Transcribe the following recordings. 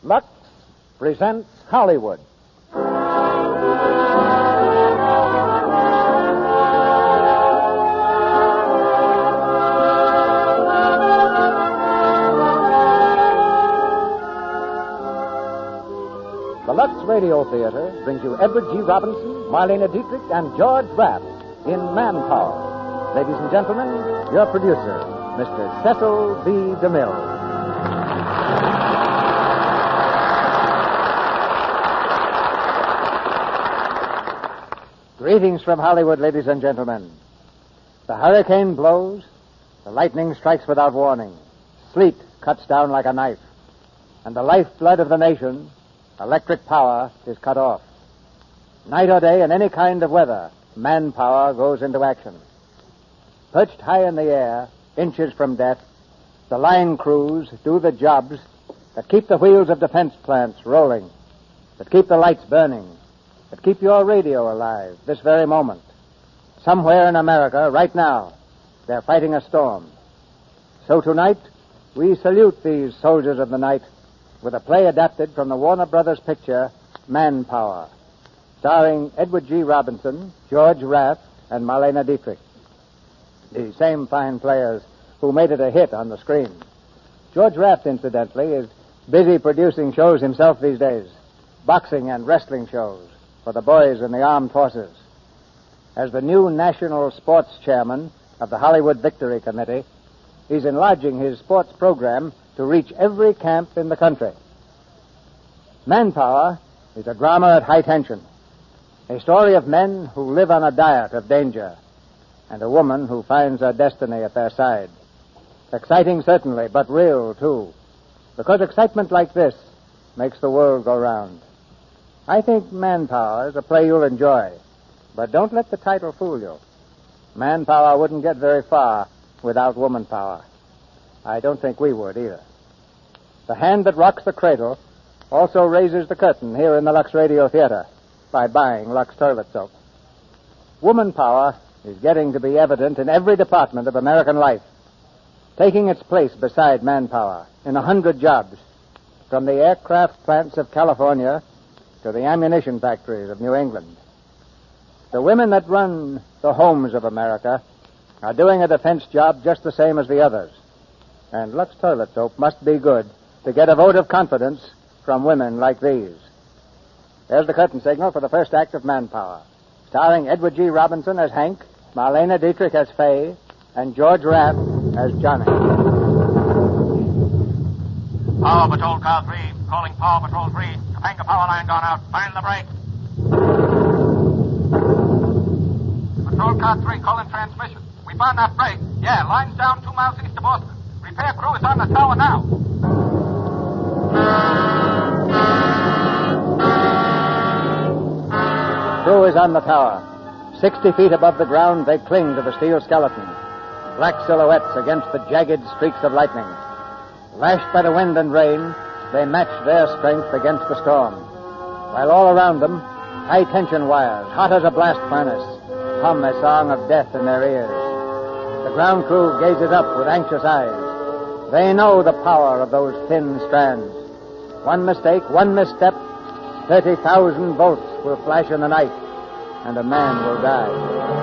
Lux presents Hollywood. The Lux Radio Theater brings you Edward G. Robinson, Marlene Dietrich, and George Rapp in Manpower. Ladies and gentlemen, your producer, Mr. Cecil B. DeMille. Greetings from Hollywood, ladies and gentlemen. The hurricane blows, the lightning strikes without warning, sleet cuts down like a knife, and the lifeblood of the nation, electric power, is cut off. Night or day, in any kind of weather, manpower goes into action. Perched high in the air, inches from death, the line crews do the jobs that keep the wheels of defense plants rolling, that keep the lights burning, that keep your radio alive this very moment. Somewhere in America, right now, they're fighting a storm. So tonight, we salute these soldiers of the night with a play adapted from the Warner Brothers picture, Manpower, starring Edward G. Robinson, George Rapp, and Marlene Dietrich, the same fine players who made it a hit on the screen. George Rapp, incidentally, is busy producing shows himself these days, boxing and wrestling shows for the boys in the armed forces. As the new national sports chairman of the Hollywood Victory Committee, he's enlarging his sports program to reach every camp in the country. Manpower is a drama at high tension, a story of men who live on a diet of danger, and a woman who finds her destiny at their side. Exciting, certainly, but real, too, because excitement like this makes the world go round. I think Manpower is a play you'll enjoy, but don't let the title fool you. Manpower wouldn't get very far without woman power. I don't think we would either. The hand that rocks the cradle also raises the curtain here in the Lux Radio Theater by buying Lux toilet soap. Woman power is getting to be evident in every department of American life, taking its place beside manpower in 100 jobs, from the aircraft plants of California to the ammunition factories of New England. The women that run the homes of America are doing a defense job just the same as the others. And Lux toilet soap must be good to get a vote of confidence from women like these. There's the curtain signal for the first act of Manpower, starring Edward G. Robinson as Hank, Marlene Dietrich as Fay, and George Rapp as Johnny. Power Patrol Car 3, calling Power Patrol 3. Topanga power line gone out. Find the break. Patrol Car 3, calling transmission. We found that break. Yeah, line's down 2 miles east of Boston. Repair crew is on the tower now. Crew is on the tower. 60 feet above the ground, they cling to the steel skeleton, black silhouettes against the jagged streaks of lightning. Lashed by the wind and rain, they match their strength against the storm, while all around them, high-tension wires, hot as a blast furnace, hum a song of death in their ears. The ground crew gazes up with anxious eyes. They know the power of those thin strands. One mistake, one misstep, 30,000 volts will flash in the night, and a man will die.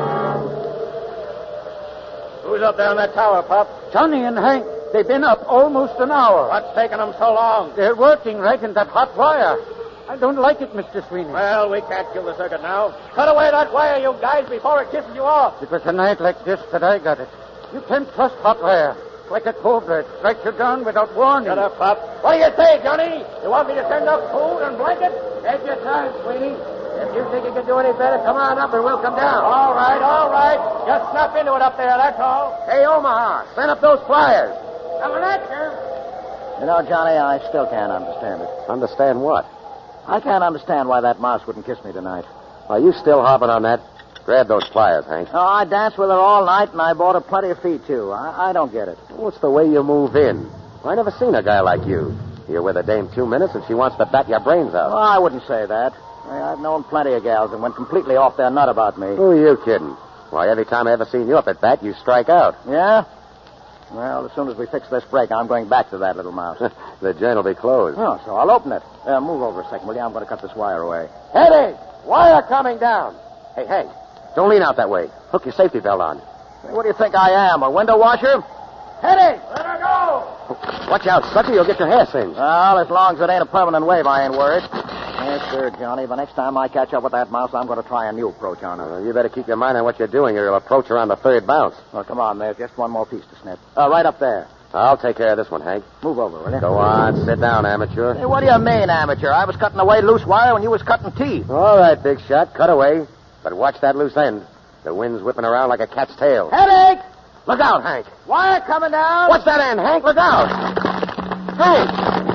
Who's up there in that tower, Pop? Johnny and Hank. They've been up almost an hour. What's taking them so long? They're working right in that hot wire. I don't like it, Mr. Sweeney. Well, we can't kill the circuit now. Cut away that wire, you guys, before it kisses you off. It was a night like this that I got it. You can't trust hot wire. Like a cobra, it strikes you down without warning. Shut up, Pop. What do you say, Johnny? You want me to send up food and blanket? Take your time, Sweeney. If you think you can do any better, come on up and we'll come down. All right. Just snap into it up there, that's all. Hey, Omaha, send up those flyers. Coming at you. You know, Johnny, I still can't understand it. Understand what? I can't understand why that mouse wouldn't kiss me tonight. Are you still hopping on that? Grab those pliers, Hank. Oh, I danced with her all night, and I bought her plenty of feet, too. I don't get it. What's the way you move in? I never seen a guy like you. You're with a dame 2 minutes, and she wants to bat your brains out. Well, I wouldn't say that. I've known plenty of gals that went completely off their nut about me. Who are you kidding? Why, every time I ever seen you up at bat, you strike out. Yeah? Well, as soon as we fix this break, I'm going back to that little mouse. The joint will be closed. Oh, so I'll open it. Move over a second, will you? I'm going to cut this wire away. Eddie, wire coming down. Hey, Hank, don't lean out that way. Hook your safety belt on. Hey, what do you think I am, a window washer? Eddie, let her go. Watch out, sucker. You'll get your hair singed. Well, as long as it ain't a permanent wave, I ain't worried. Yes, sir, Johnny. The next time I catch up with that mouse, I'm going to try a new approach on her. You better keep your mind on what you're doing, or you'll approach around the third bounce. Well, come on, there's just one more piece to snip. Right up there. I'll take care of this one, Hank. Move over, will you? Go on, sit down, amateur. Hey, what do you mean, amateur? I was cutting away loose wire when you was cutting teeth. All right, big shot. Cut away. But watch that loose end. The wind's whipping around like a cat's tail. Headache! Look out, Hank. Wire coming down. What's that end, Hank? Look out. Hank!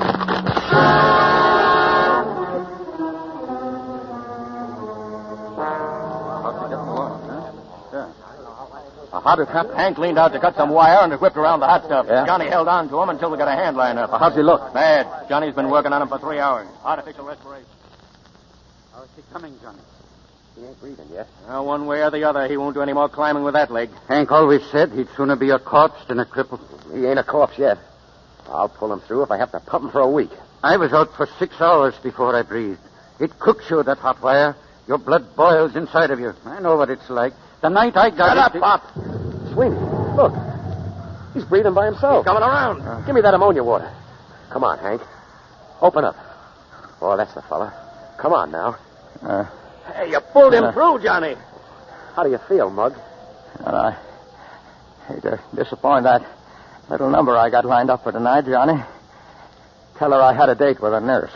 How'd it happen? Hank leaned out to cut some wire and it whipped around the hot stuff. Yeah? Johnny held on to him until we got a hand line up. How's he look? Bad. Johnny's been working on him for 3 hours. Artificial respiration. How's he coming, Johnny? He ain't breathing yet. Well, one way or the other, he won't do any more climbing with that leg. Hank always said he'd sooner be a corpse than a cripple. He ain't a corpse yet. I'll pull him through if I have to pump him for a week. I was out for 6 hours before I breathed. It cooks you, that hot wire. Your blood boils inside of you. I know what it's like. The night I got Shut up, Pop. Sweeney, look. He's breathing by himself. He's coming around. Give me that ammonia water. Come on, Hank. Open up. Oh, that's the fella. Come on now. Hey, you pulled him through, Johnny. How do you feel, Mug? I hate to disappoint that little number I got lined up for tonight, Johnny. Tell her I had a date with a nurse.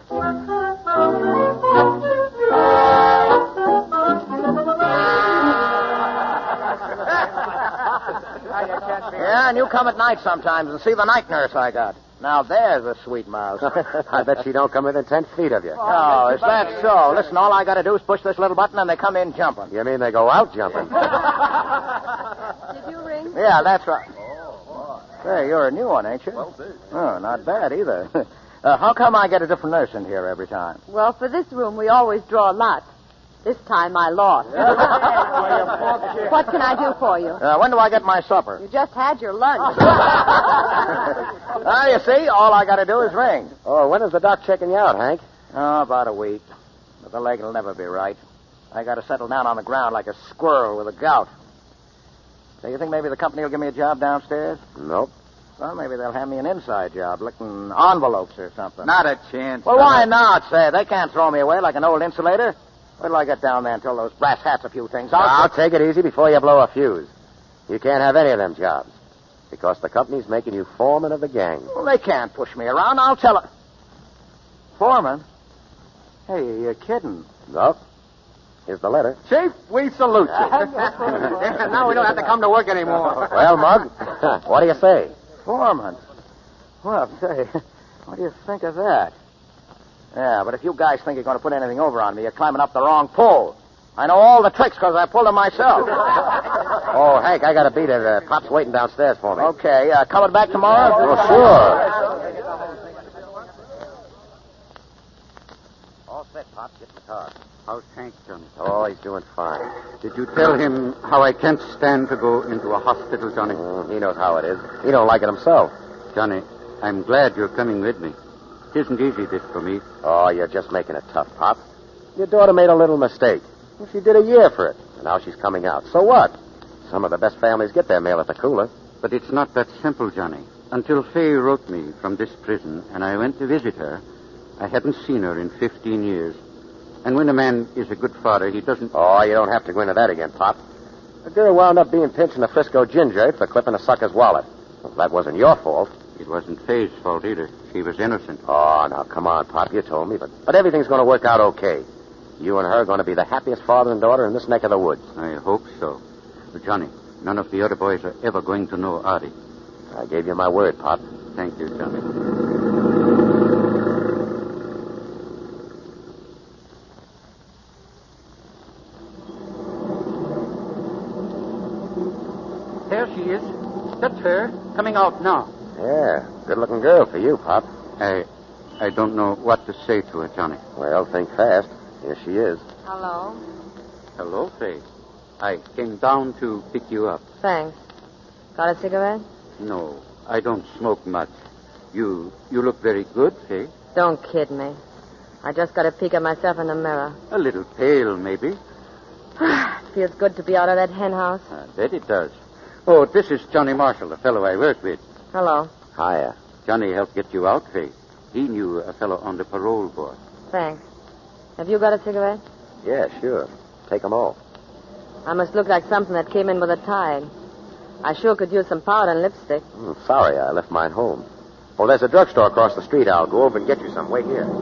Yeah, and you come at night sometimes and see the night nurse I got. Now, there's a sweet mouse. I bet she don't come within 10 feet of you. Oh, is that so? Listen, all I got to do is push this little button and they come in jumping. You mean they go out jumping? Did you ring? Yeah, that's right. Hey, you're a new one, ain't you? Oh, not bad either. How come I get a different nurse in here every time? Well, for this room, we always draw lots. This time I lost. What can I do for you? When do I get my supper? You just had your lunch. You see, all I got to do is ring. Oh, when is the doc checking you out, Hank? Oh, about a week. But the leg will never be right. I got to settle down on the ground like a squirrel with a gout. So you think maybe the company will give me a job downstairs? Nope. Well, maybe they'll have me an inside job, licking envelopes or something. Not a chance. Well, why not, say? They can't throw me away like an old insulator. Wait till I get down there and tell those brass hats a few things. I'll take it easy before you blow a fuse. You can't have any of them jobs. Because the company's making you foreman of the gang. Well, they can't push me around. I'll tell her. Foreman? Hey, you're kidding. Nope. Here's the letter. Chief, we salute you. Now we don't have to come to work anymore. Well, Mug, what do you say? Foreman? Well, say, what do you think of that? Yeah, but if you guys think you're going to put anything over on me, you're climbing up the wrong pole. I know all the tricks because I pulled them myself. Oh, Hank, I got to beat it. Pop's waiting downstairs for me. Okay, coming back tomorrow? Oh, sure. All set, Pop. Get in the car. How's Hank, Johnny? Oh, he's doing fine. Did you tell him how I can't stand to go into a hospital, Johnny? He knows how it is. He don't like it himself. Johnny, I'm glad you're coming with me. It isn't easy, this, for me. Oh, you're just making it tough, Pop. Your daughter made a little mistake. She did a year for it, and now she's coming out. So what? Some of the best families get their mail at the cooler. But it's not that simple, Johnny. Until Faye wrote me from this prison, and I went to visit her, I hadn't seen her in 15 years. And when a man is a good father, he doesn't... Oh, you don't have to go into that again, Pop. The girl wound up being pinched in the Frisco ginger for clipping a sucker's wallet. Well, that wasn't your fault. It wasn't Faye's fault either. She was innocent. Oh, now, come on, Pop. You told me. But everything's going to work out okay. You and her are going to be the happiest father and daughter in this neck of the woods. I hope so. But, Johnny, none of the other boys are ever going to know, are they? I gave you my word, Pop. Thank you, Johnny. There she is. That's her, coming out now. Yeah, good-looking girl for you, Pop. I don't know what to say to her, Johnny. Well, think fast. Here she is. Hello. Hello, Faye. I came down to pick you up. Thanks. Got a cigarette? No, I don't smoke much. You look very good, Fay. Don't kid me. I just got a peek at myself in the mirror. A little pale, maybe. It feels good to be out of that hen house. I bet it does. Oh, this is Johnny Marshall, the fellow I work with. Hello. Hiya. Johnny helped get you out, Fay. He knew a fellow on the parole board. Thanks. Have you got a cigarette? Yeah, sure. Take 'em all. I must look like something that came in with a tide. I sure could use some powder and lipstick. Sorry, I left mine home. Oh, there's a drugstore across the street. I'll go over and get you some. Wait here.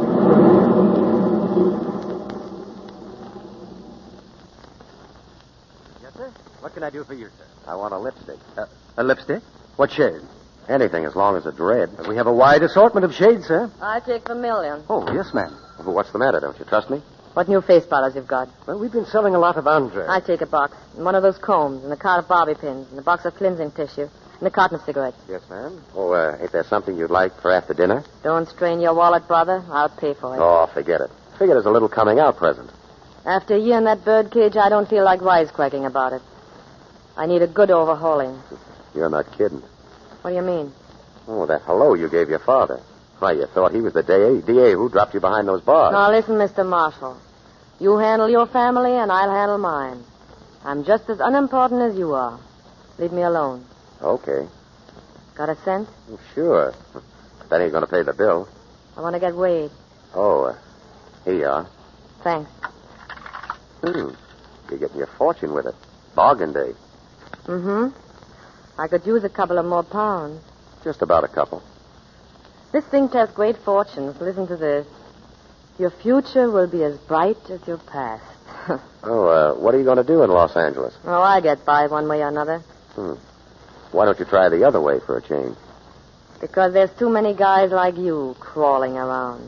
Yes, sir? What can I do for you, sir? I want a lipstick. A lipstick? What shade? Anything as long as it's red. We have a wide assortment of shades, sir. I'll take $1,000,000. Oh, yes, ma'am. What's the matter? Don't you trust me? What new face powders you've got? Well, we've been selling a lot of Andre. I'll take a box. And one of those combs, and a cart of bobby pins, and a box of cleansing tissue, and a carton of cigarettes. Yes, ma'am. Oh, ain't there something you'd like for after dinner? Don't strain your wallet, brother. I'll pay for it. Oh, forget it. Figured as a little coming out present. After a year in that birdcage, I don't feel like wisecracking about it. I need a good overhauling. You're not kidding. What do you mean? Oh, that hello you gave your father. Why, you thought he was the DA who dropped you behind those bars. Now, listen, Mr. Marshall. You handle your family, and I'll handle mine. I'm just as unimportant as you are. Leave me alone. Okay. Got a cent? Well, sure. That ain't going to pay the bill. I want to get weighed. Oh, here you are. Thanks. You're getting your fortune with it. Bargain day. Mm-hmm. I could use a couple of more pounds. Just about a couple. This thing tells great fortunes. Listen to this. Your future will be as bright as your past. What are you going to do in Los Angeles? Oh, I get by one way or another. Why don't you try the other way for a change? Because there's too many guys like you crawling around.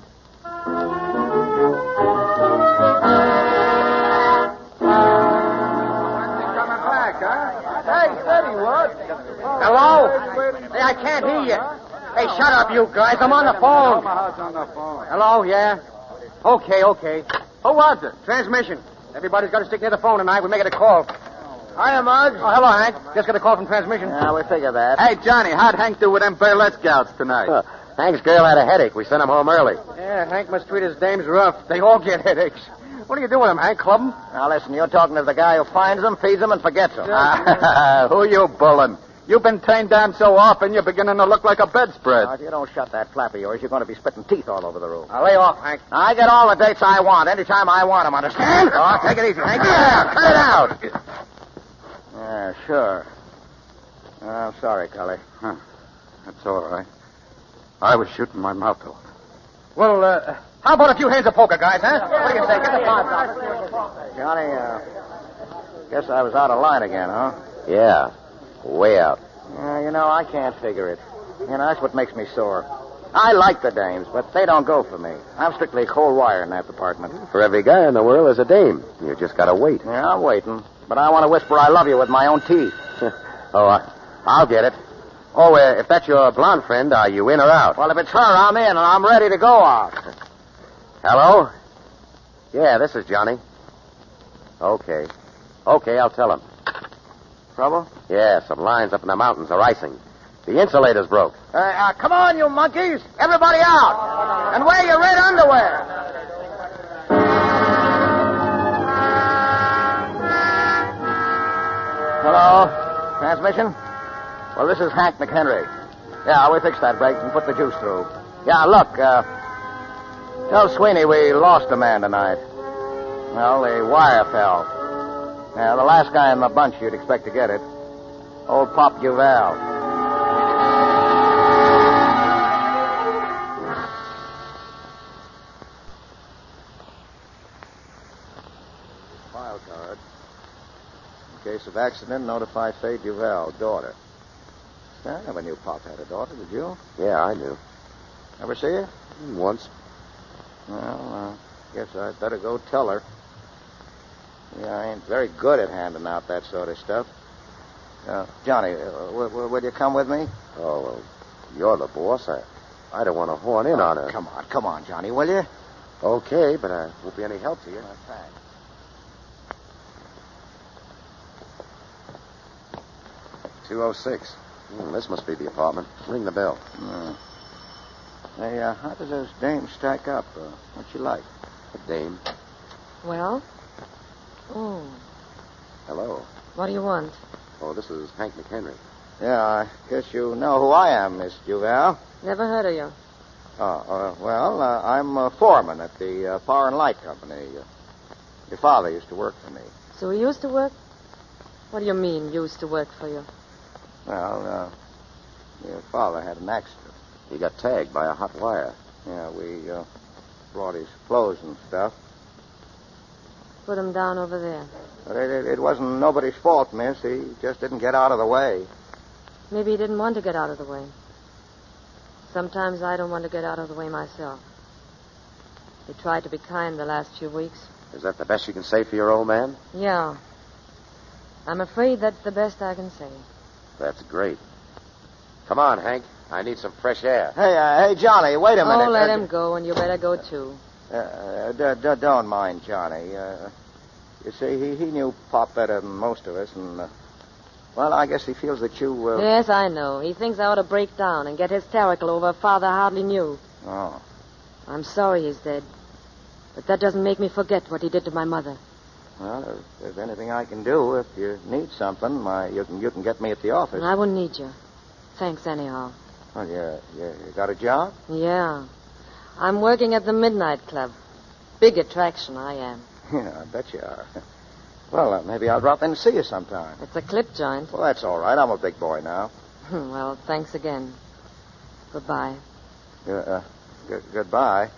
Coming back, huh? Hey, said he was. Hello? Hey, I can't hear you. Hey, shut up, you guys. I'm on the phone. Omaha's on the phone. Hello, yeah? Okay. Who was it? Transmission. Everybody's got to stick near the phone tonight. We're making a call. Hiya, Muggs. Oh, hello, Hank. Just got a call from transmission. Yeah, we figure that. Hey, Johnny, how'd Hank do with them Burlette scouts tonight? Hank's girl had a headache. We sent him home early. Yeah, Hank must treat his dames rough. They all get headaches. What do you do with them, Hank? Club them? Now, listen, you're talking to the guy who finds them, feeds them, and forgets them. Who you bulling? You've been turned down so often, you're beginning to look like a bedspread. Now, if you don't shut that flap of yours, you're going to be spitting teeth all over the room. Now, lay off, Hank. I get all the dates I want, anytime I want them, understand? Oh, take it easy, Hank. Yeah, cut it out. Yeah, sure. I'm sorry, Cully. Huh. That's all right. I was shooting my mouth off. Well, how about a few hands of poker, guys, huh? What do you say? Get the $5. Johnny, guess I was out of line again, huh? Yeah, way out. I can't figure it. That's what makes me sore. I like the dames, but they don't go for me. I'm strictly cold wire in that department. For every guy in the world is a dame. You just gotta wait. Yeah, I'm waiting. But I want to whisper I love you with my own teeth. I'll get it. Oh, if that's your blonde friend, are you in or out? Well, if it's her, I'm in, and I'm ready to go out. Hello? Yeah, this is Johnny. Okay, I'll tell him. Trouble? Yeah, some lines up in the mountains are icing. The insulator's broke. Come on, you monkeys. Everybody out. And wear your red underwear. Hello? Transmission? Well, this is Hank McHenry. Yeah, we fixed that brake and put the juice through. Yeah, look, tell Sweeney we lost a man tonight. Well, the wire fell. Yeah, the last guy in the bunch you'd expect to get it. Old Pop Duval. File card. In case of accident, notify Faye Duval, daughter. I never knew Pop had a daughter, did you? Yeah, I knew. Ever see her? Once. Well, guess I'd better go tell her. Yeah, I ain't very good at handing out that sort of stuff. Johnny, will you come with me? Oh, well, you're the boss. I don't want to horn in on her. Come on, Johnny, will you? Okay, but I won't be any help to you. Thanks. $206. This must be the apartment. Ring the bell. Hey, how does those dames stack up? What's she like? A dame. Well? Oh. Hello. What do you want? Oh, this is Hank McHenry. Yeah, I guess you know who I am, Miss Duval. Never heard of you. I'm a foreman at the Power and Light Company. Your father used to work for me. So he used to work? What do you mean, used to work for you? Well, your father had an accident. He got tagged by a hot wire. Yeah, we brought his clothes and stuff. Put him down over there. But it wasn't nobody's fault, miss. He just didn't get out of the way. Maybe he didn't want to get out of the way. Sometimes I don't want to get out of the way myself. He tried to be kind the last few weeks. Is that the best you can say for your old man? Yeah. I'm afraid that's the best I can say. That's great. Come on, Hank. I need some fresh air. Hey, Johnny, wait a minute. Oh, let him go, and you better go, too. Don't mind Johnny. You see, he knew Pop better than most of us, and, well, I guess he feels that you, Yes, I know. He thinks I ought to break down and get hysterical over a father I hardly knew. Oh. I'm sorry he's dead. But that doesn't make me forget what he did to my mother. Well, if there's anything I can do, if you need something, you can get me at the office. I wouldn't need you. Thanks anyhow. Well, you got a job? Yeah. I'm working at the Midnight Club. Big attraction, I am. Yeah, I bet you are. Well, maybe I'll drop in and see you sometime. It's a clip joint. Well, that's all right. I'm a big boy now. Well, thanks again. Goodbye. Goodbye.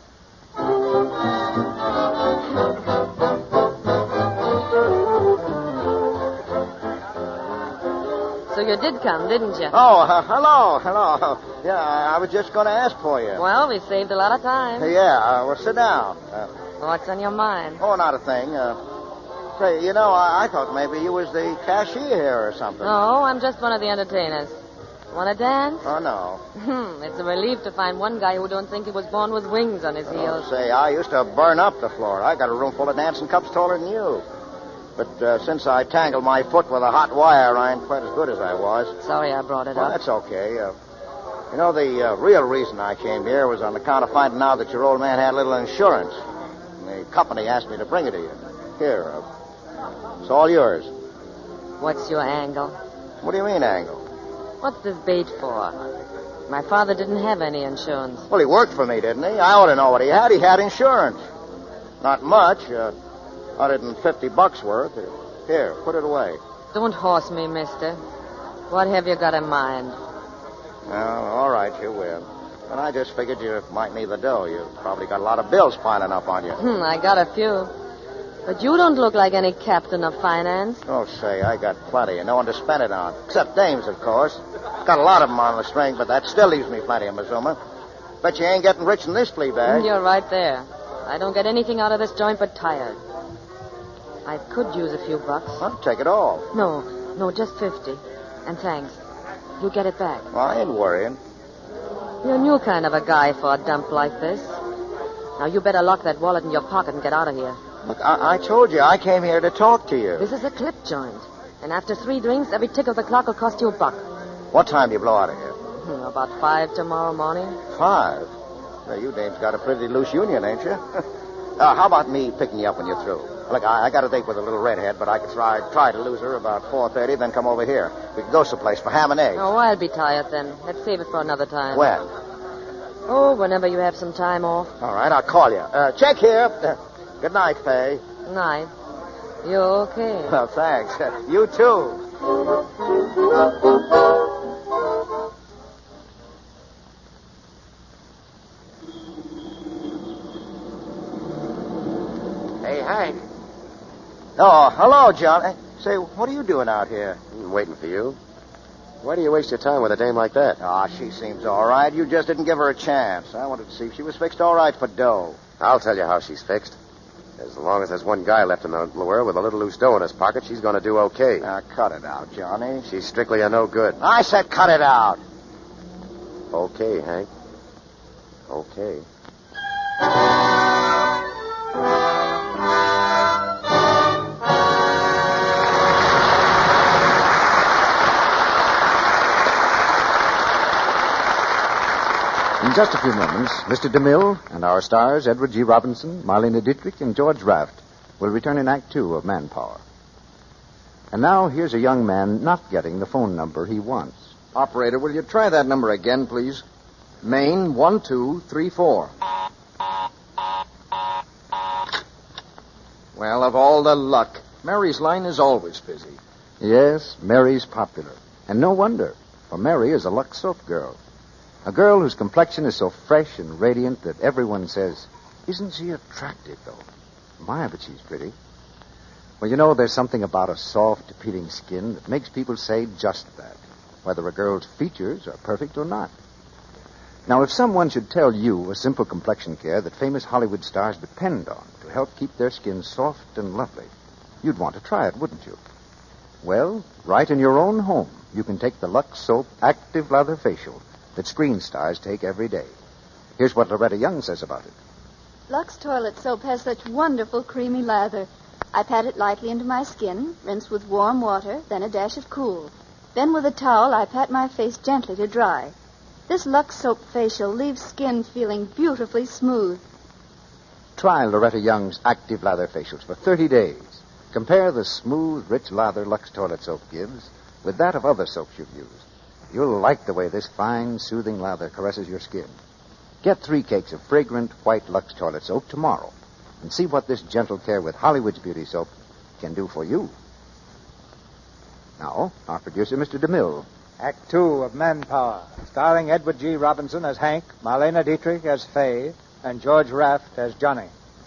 So you did come, didn't you? Oh, hello. Yeah, I was just going to ask for you. Well, we saved a lot of time. Yeah, well, sit down. What's on your mind? Oh, not a thing. Say, you know, I thought maybe you was the cashier here or something. No, I'm just one of the entertainers. Want to dance? Oh, no. It's a relief to find one guy who don't think he was born with wings on his heels. Say, I used to burn up the floor. I got a room full of dancing cups taller than you. But since I tangled my foot with a hot wire, I ain't quite as good as I was. Sorry I brought it Well, up. that's okay. You know, the real reason I came here was on account of finding out that your old man had a little insurance. And the company asked me to bring it to you. Here, it's all yours. What's your angle? What do you mean, angle? What's this bait for? My father didn't have any insurance. Well, he worked for me, didn't he? I ought to know what he had. He had insurance. Not much. $150 worth. Here, put it away. Don't horse me, mister. What have you got in mind? Well, all right, you will. But I just figured you might need the dough. You've probably got a lot of bills piling up on you. I got a few. But you don't look like any captain of finance. Oh, say, I got plenty and no one to spend it on. Except dames, of course. Got a lot of them on the string, but that still leaves me plenty of Mazuma. Bet you ain't getting rich in this flea bag. You're right there. I don't get anything out of this joint but tired. I could use a few bucks. Well, take it all. No, just 50. And thanks. You get it back. Well, I ain't worrying. You're a new kind of a guy for a dump like this. Now, you better lock that wallet in your pocket and get out of here. Look, I told you I came here to talk to you. This is a clip joint. And after 3 drinks, every tick of the clock will cost you $1. What time do you blow out of here? About 5 tomorrow morning. 5? Well, you dames got a pretty loose union, ain't you? How about me picking you up when you're through? Look, I got a date with a little redhead, but I could try to lose her about 4:30, then come over here. We could go someplace for ham and eggs. Oh, I'll be tired then. Let's save it for another time. When? Oh, whenever you have some time off. All right, I'll call you. Check here. Good night, Faye. Night. You okay? Well, thanks. You too. Hey, Hank. Oh, hello, John. Say, what are you doing out here? I'm waiting for you. Why do you waste your time with a dame like that? She seems all right. You just didn't give her a chance. I wanted to see if she was fixed all right for dough. I'll tell you how she's fixed. As long as there's one guy left in the world with a little loose dough in his pocket, she's going to do okay. Cut it out, Johnny. She's strictly a no good. I said cut it out. Okay, Hank. Okay. just a few moments, Mr. DeMille and our stars, Edward G. Robinson, Marlena Dietrich, and George Raft, will return in Act Two of Manpower. And now, here's a young man not getting the phone number he wants. Operator, will you try that number again, please? Maine 1234. Well, of all the luck, Mary's line is always busy. Yes, Mary's popular. And no wonder, for Mary is a Lux soap girl. A girl whose complexion is so fresh and radiant that everyone says, isn't she attractive, though? My, but she's pretty. Well, you know, there's something about a soft, appealing skin that makes people say just that, whether a girl's features are perfect or not. Now, if someone should tell you a simple complexion care that famous Hollywood stars depend on to help keep their skin soft and lovely, you'd want to try it, wouldn't you? Well, right in your own home, you can take the Lux Soap Active Lather Facial that screen stars take every day. Here's what Loretta Young says about it. Lux toilet soap has such wonderful creamy lather. I pat it lightly into my skin, rinse with warm water, then a dash of cool. Then with a towel, I pat my face gently to dry. This Lux Soap facial leaves skin feeling beautifully smooth. Try Loretta Young's Active Lather Facials for 30 days. Compare the smooth, rich lather Lux toilet soap gives with that of other soaps you've used. You'll like the way this fine, soothing lather caresses your skin. Get 3 cakes of fragrant, white Lux toilet soap tomorrow and see what this gentle care with Hollywood's beauty soap can do for you. Now, our producer, Mr. DeMille. Act Two of Manpower, starring Edward G. Robinson as Hank, Marlena Dietrich as Fay, and George Raft as Johnny.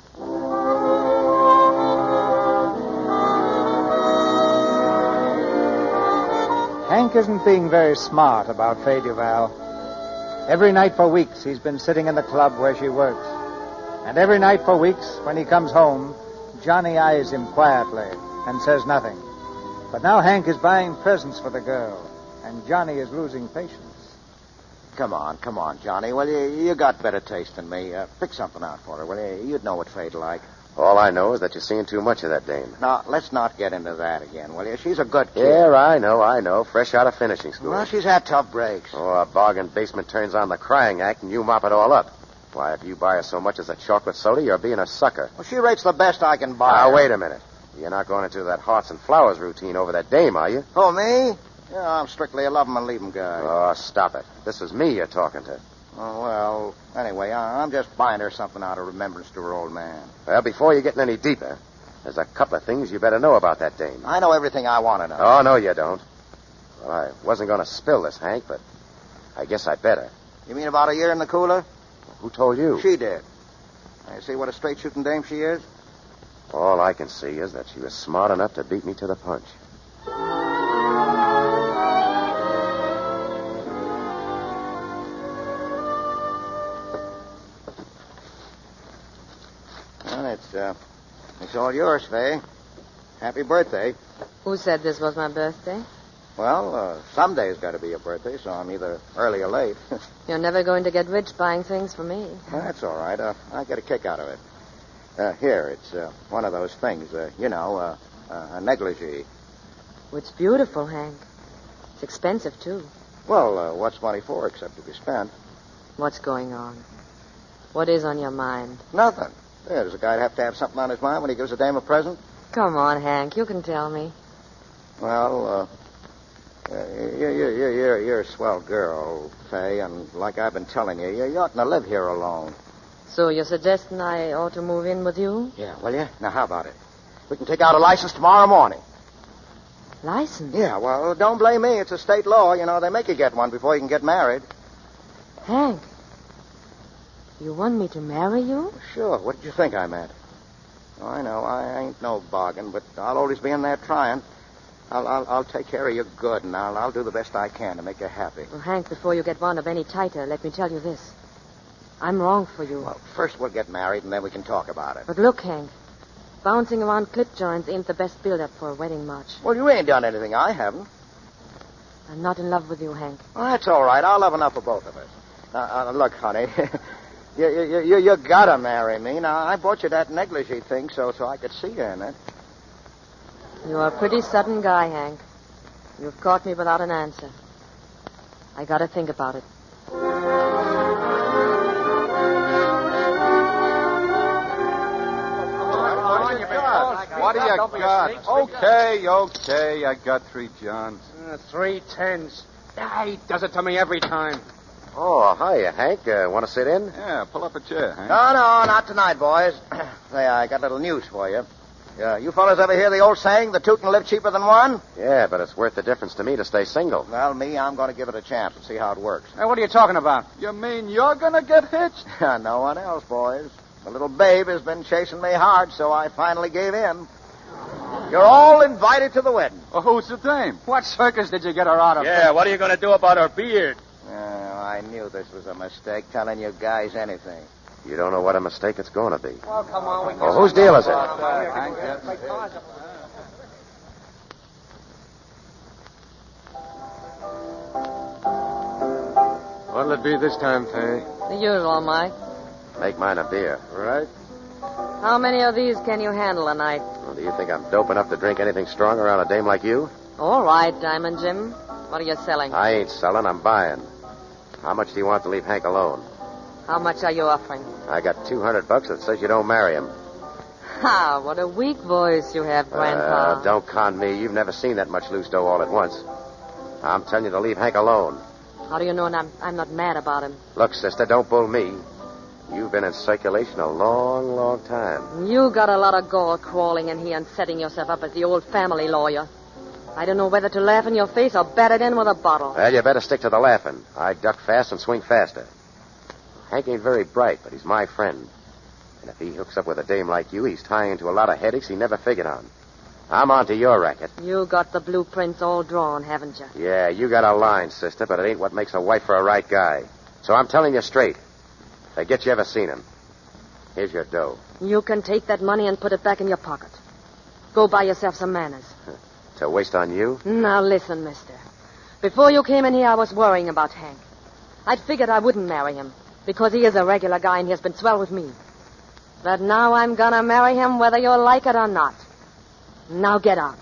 Hank isn't being very smart about Fay Duval. Every night for weeks, he's been sitting in the club where she works. And every night for weeks, when he comes home, Johnny eyes him quietly and says nothing. But now Hank is buying presents for the girl, and Johnny is losing patience. Come on, Johnny. Well, you got better taste than me. Pick something out for her, will you? You'd know what Fay'd like. All I know is that you're seeing too much of that dame. Now, let's not get into that again, will you? She's a good kid. Yeah, I know. Fresh out of finishing school. Well, she's had tough breaks. Oh, a bargain basement turns on the crying act and you mop it all up. Why, if you buy her so much as a chocolate soda, you're being a sucker. Well, she rates the best I can buy. Now, wait a minute. You're not going into that hearts and flowers routine over that dame, are you? Oh, me? Yeah, I'm strictly a love 'em and leave 'em guy. Oh, stop it. This is me you're talking to. Oh, well, anyway, I'm just buying her something out of remembrance to her old man. Well, before you get any deeper, there's a couple of things you better know about that dame. I know everything I want to know. Oh, no, you don't. Well, I wasn't going to spill this, Hank, but I guess I better. You mean about a year in the cooler? Who told you? She did. Now, you see what a straight-shooting dame she is? All I can see is that she was smart enough to beat me to the punch. Well, it's all yours, Fay. Happy birthday. Who said this was my birthday? Well, someday's got to be your birthday, so I'm either early or late. You're never going to get rich buying things for me. Well, that's all right. I get a kick out of it. Here, it's one of those things, a negligee. It's beautiful, Hank. It's expensive, too. Well, what's money for except to be spent? What's going on? What is on your mind? Nothing. Yeah, does a guy have to have something on his mind when he gives a dame a present? Come on, Hank. You can tell me. Well, you're a swell girl, Fay, and like I've been telling you, you oughtn't to live here alone. So you're suggesting I ought to move in with you? Yeah, will you? Now, how about it? We can take out a license tomorrow morning. License? Yeah, well, don't blame me. It's a state law. You know, they make you get one before you can get married. Hank, you want me to marry you? Sure. What did you think I meant? Oh, I know. I ain't no bargain, but I'll always be in there trying. I'll take care of you good, and I'll do the best I can to make you happy. Well, Hank, before you get wound up any tighter, let me tell you this. I'm wrong for you. Well, first we'll get married, and then we can talk about it. But look, Hank, bouncing around clip joints ain't the best build-up for a wedding march. Well, you ain't done anything I haven't. I'm not in love with you, Hank. Well, that's all right. I'll love enough for both of us. Now, look, honey, you gotta marry me. Now, I bought you that negligee thing so I could see you in it. You're a pretty sudden guy, Hank. You've caught me without an answer. I gotta think about it. What do you got? Okay. I got 3 Johns. 3 10s. He does it to me every time. Oh, hiya, Hank. Want to sit in? Yeah, pull up a chair, Hank. No, not tonight, boys. Say, I got a little news for you. You fellas ever hear the old saying, the two can live cheaper than one? Yeah, but it's worth the difference to me to stay single. Well, I'm going to give it a chance and see how it works. Hey, what are you talking about? You mean you're going to get hitched? No one else, boys. The little babe has been chasing me hard, so I finally gave in. You're all invited to the wedding. Well, who's the dame? What circus did you get her out of? Yeah, what are you going to do about her beard? I knew this was a mistake, telling you guys anything. You don't know what a mistake it's going to be. Well, come on. Well, whose deal is it? What'll it be this time, Fay? The usual, Mike. Make mine a beer. Right? How many of these can you handle a night? Well, do you think I'm dope enough to drink anything strong around a dame like you? All right, Diamond Jim. What are you selling? I ain't selling, I'm buying. How much do you want to leave Hank alone? How much are you offering? I got $200 that says you don't marry him. Ha, what a weak voice you have, Grandpa. Don't con me. You've never seen that much loose dough all at once. I'm telling you to leave Hank alone. How do you know I'm not mad about him? Look, sister, don't bull me. You've been in circulation a long, long time. You got a lot of gall crawling in here and setting yourself up as the old family lawyer. I don't know whether to laugh in your face or bat it in with a bottle. Well, you better stick to the laughing. I duck fast and swing faster. Hank ain't very bright, but he's my friend. And if he hooks up with a dame like you, he's tying into a lot of headaches he never figured on. I'm on to your racket. You got the blueprints all drawn, haven't you? Yeah, you got a line, sister, but it ain't what makes a wife for a right guy. So I'm telling you straight. Forget you ever seen him. Here's your dough. You can take that money and put it back in your pocket. Go buy yourself some manners. To waste on you? Now listen, mister. Before you came in here, I was worrying about Hank. I'd figured I wouldn't marry him, because he is a regular guy and he has been swell with me. But now I'm gonna marry him whether you like it or not. Now get out.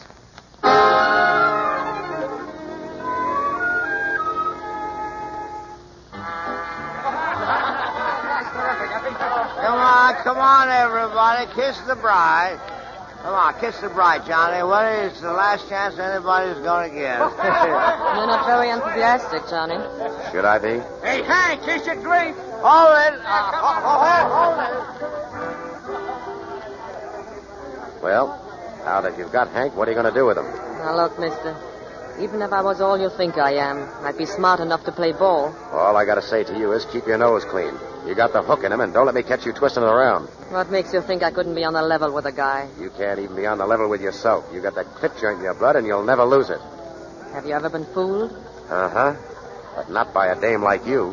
Come on, everybody. Kiss the bride. Come on, kiss the bride, Johnny. What is the last chance anybody's going to get? You're not very enthusiastic, Johnny. Should I be? Hey, Hank, kiss your drink. Hold it. Hold it. Well, now that you've got Hank, what are you going to do with him? Now, look, mister. Even if I was all you think I am, I'd be smart enough to play ball. All I got to say to you is keep your nose clean. You got the hook in him, and don't let me catch you twisting it around. What makes you think I couldn't be on the level with a guy? You can't even be on the level with yourself. You got that clip joint in your blood, and you'll never lose it. Have you ever been fooled? Uh-huh. But not by a dame like you.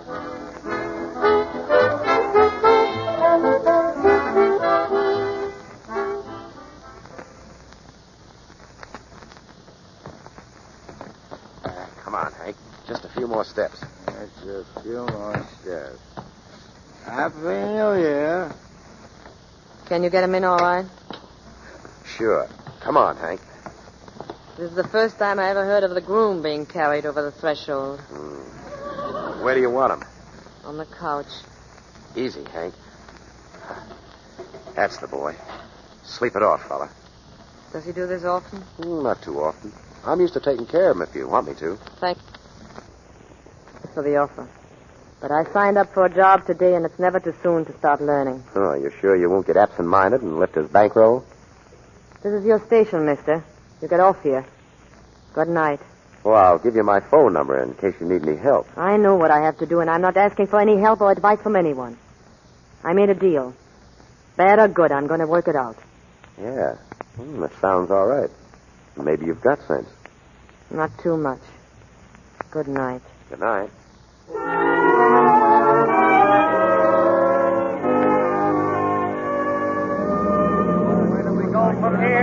Come on, Hank. Just a few more steps. Just a few more steps. Happy New Year. Can you get him in all right? Sure. Come on, Hank. This is the first time I ever heard of the groom being carried over the threshold. Where do you want him? On the couch. Easy, Hank. That's the boy. Sleep it off, fella. Does he do this often? Not too often. I'm used to taking care of him if you want me to. Thank you for the offer. But I signed up for a job today, and it's never too soon to start learning. Oh, you sure you won't get absent-minded and lift his bankroll? This is your station, mister. You get off here. Good night. Well, I'll give you my phone number in case you need any help. I know what I have to do, and I'm not asking for any help or advice from anyone. I made a deal. Bad or good, I'm going to work it out. Yeah. That sounds all right. Maybe you've got sense. Not too much. Good night. Good night.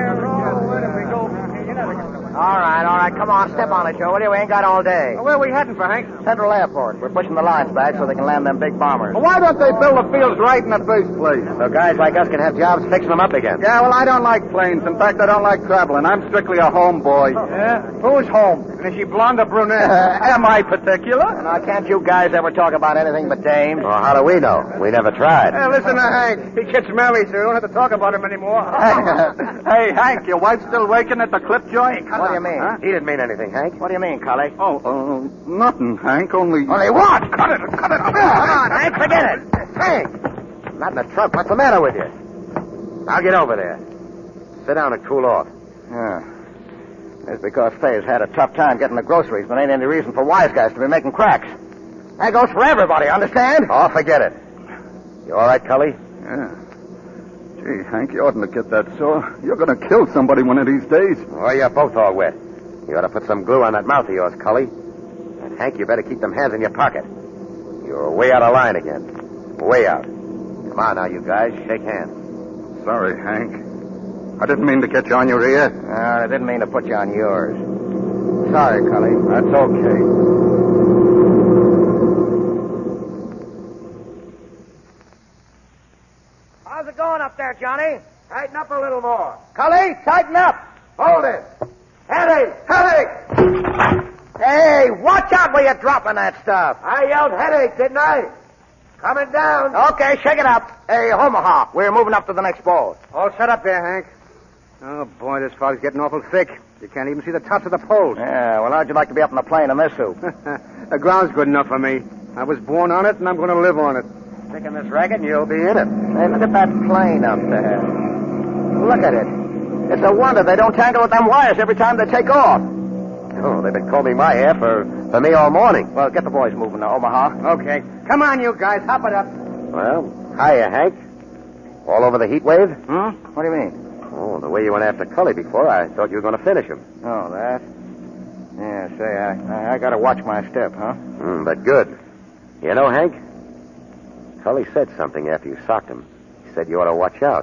All right. Come on, step on it, Joe. What do you? We ain't got all day. Well, where we heading for, Hank? Central Airport. We're pushing the lines back so they can land them big bombers. Well, why don't they build the fields right in the first place? So guys like us can have jobs fixing them up again. Yeah, well, I don't like planes. In fact, I don't like traveling. I'm strictly a homeboy. Yeah? Who's home? And is she blonde or brunette? Am I particular? Now, can't you guys ever talk about anything but dames? Well, how do we know? We never tried. Hey, listen to Hank. He gets married, so you don't have to talk about him anymore. Hey, Hank, your wife's still working at the clip joint? What do you mean? He didn't mean anything, Hank. What do you mean, Cully? Oh, nothing, Hank. Only what? Cut it. Come on, Hank, forget it. Hank! Not in the trunk. What's the matter with you? I'll get over there. Sit down and cool off. Yeah. It's because Faye's had a tough time getting the groceries, but ain't any reason for wise guys to be making cracks. That goes for everybody, understand? Oh, forget it. You all right, Cully? Yeah. Gee, Hank, you oughtn't to get that sore. You're going to kill somebody one of these days. Oh, you're both all wet. You ought to put some glue on that mouth of yours, Cully. And Hank, you better keep them hands in your pocket. You're way out of line again. Way out. Come on now, you guys. Shake hands. Sorry, Hank. I didn't mean to get you on your ear. I didn't mean to put you on yours. Sorry, Cully. That's okay. How's it going up there, Johnny? Tighten up a little more. Cully, tighten up. Hold it. Headache! Hey, watch out where you're dropping that stuff. I yelled headache, didn't I? Coming down. Okay, shake it up. Hey, Omaha, we're moving up to the next boat. Oh, shut up there, Hank. Oh, boy, this fog's getting awful thick. You can't even see the tops of the poles. Yeah, well, how'd you like to be up in the plane in this suit? The ground's good enough for me. I was born on it, and I'm going to live on it. Stick in this racket, and you'll be in it. Hey, look at that plane up there. Look at it. It's a wonder they don't tangle with them wires every time they take off. Oh, they've been combing my hair for me all morning. Well, get the boys moving now, Omaha. Okay. Come on, you guys. Hop it up. Well, hiya, Hank. All over the heat wave? What do you mean? Oh, the way you went after Cully before, I thought you were going to finish him. Oh, that? Yeah, say, I got to watch my step, huh? But good. You know, Hank, Cully said something after you socked him. He said you ought to watch out.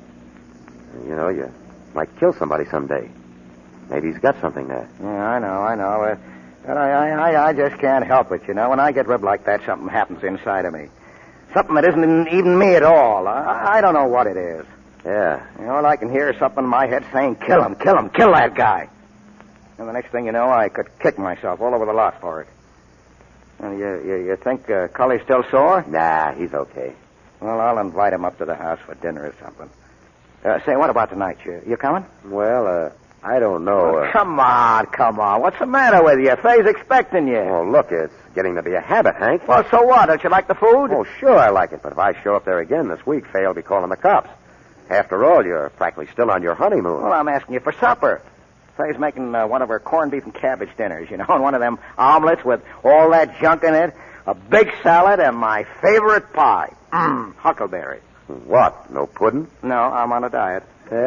You know, you might kill somebody someday. Maybe he's got something there. Yeah, I know. But I just can't help it, you know. When I get ribbed like that, something happens inside of me. Something that isn't even me at all. I don't know what it is. Yeah. You know, all I can hear is something in my head saying, kill him, kill that guy. And the next thing you know, I could kick myself all over the lot for it. And you think Cully's still sore? Nah, he's okay. Well, I'll invite him up to the house for dinner or something. Say, what about tonight? You coming? Well, I don't know. Come on. What's the matter with you? Faye's expecting you. Oh, look, it's getting to be a habit, Hank. Well, so what? Don't you like the food? Oh, sure I like it, but if I show up there again this week, Faye will be calling the cops. After all, you're practically still on your honeymoon. Well, I'm asking you for supper. Faye's making one of her corned beef and cabbage dinners, you know, and one of them omelets with all that junk in it, a big salad, and my favorite pie. Huckleberry. What? No pudding? No, I'm on a diet.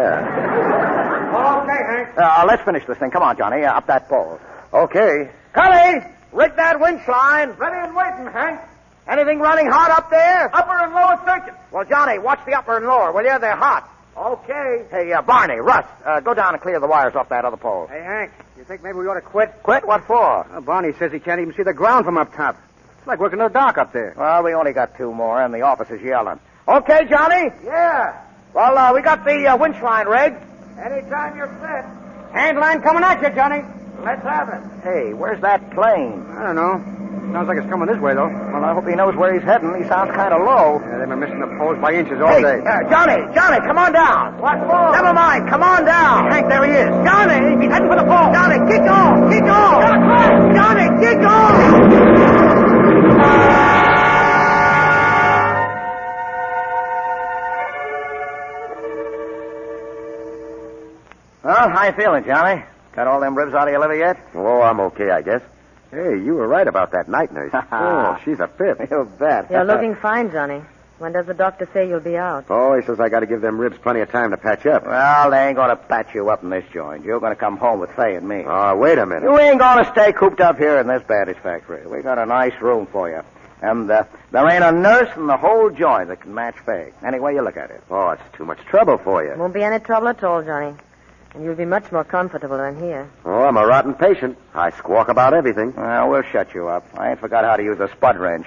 Yeah. Okay, Hank. Let's finish this thing. Come on, Johnny. Up that pole. Okay. Cully, rig that winch line. Ready and waiting, Hank. Anything running hot up there? Upper and lower circuit. Well, Johnny, watch the upper and lower, will you? They're hot. Okay. Hey, Barney, Russ, go down and clear the wires off that other pole. Hey, Hank, you think maybe we ought to quit? Quit? What for? Barney says he can't even see the ground from up top. It's like working in the dark up there. Well, we only got 2 more, and the office is yelling. Okay, Johnny? Yeah. Well, we got the winch line rigged. Anytime you're set. Hand line coming at you, Johnny. Let's have it. Hey, where's that plane? I don't know. Sounds like it's coming this way, though. Well, I hope he knows where he's heading. He sounds kind of low. Yeah, they've been missing the poles by inches all day. Johnny, come on down. What for? Never mind, come on down. Hank, there he is. Johnny, he's heading for the pole. Johnny, kick on. Johnny, kick on. Well, how you feeling, Johnny? Got all them ribs out of your liver yet? Oh, I'm okay, I guess. Hey, you were right about that night nurse. Oh, she's a pip. You bet. You're looking fine, Johnny. When does the doctor say you'll be out? Oh, he says I got to give them ribs plenty of time to patch up. Well, they ain't going to patch you up in this joint. You're going to come home with Faye and me. Oh, wait a minute. You ain't going to stay cooped up here in this bandage factory. We got a nice room for you. And there ain't a nurse in the whole joint that can match Faye. Any way you look at it. Oh, it's too much trouble for you. Won't be any trouble at all, Johnny. And you'll be much more comfortable than here. Oh, I'm a rotten patient. I squawk about everything. Well, we'll shut you up. I ain't forgot how to use a spud wrench.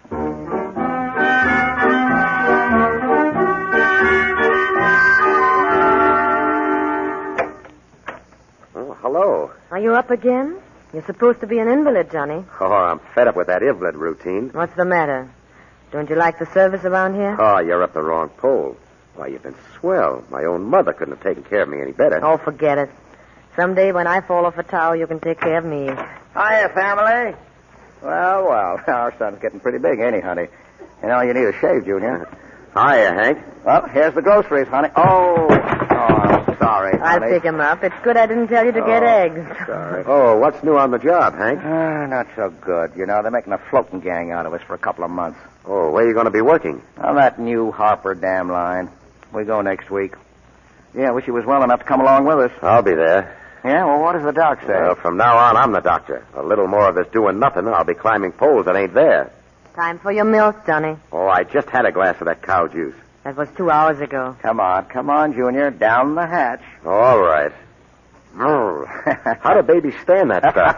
Oh, hello. Are you up again? You're supposed to be an invalid, Johnny. Oh, I'm fed up with that invalid routine. What's the matter? Don't you like the service around here? Oh, you're up the wrong pole. Why, you've been swell. My own mother couldn't have taken care of me any better. Oh, forget it. Someday when I fall off a tower, you can take care of me. Hiya, family. Well, our son's getting pretty big, ain't he, honey? You know, you need a shave, Junior. Hiya, Hank. Well, here's the groceries, honey. Oh, I'm sorry, honey. I'll pick him up. It's good I didn't tell you to get eggs. Sorry. Oh, what's new on the job, Hank? Not so good. You know, they're making a floating gang out of us for a couple of months. Oh, where are you going to be working? On that new Harper Dam line. We go next week. Yeah, I wish you was well enough to come along with us. I'll be there. Yeah, well, what does the doc say? Well, from now on, I'm the doctor. A little more of this doing nothing, and I'll be climbing poles that ain't there. Time for your milk, Johnny. Oh, I just had a glass of that cow juice. That was 2 hours ago. Come on, Junior. Down the hatch. All right. Oh, how do babies stand that stuff?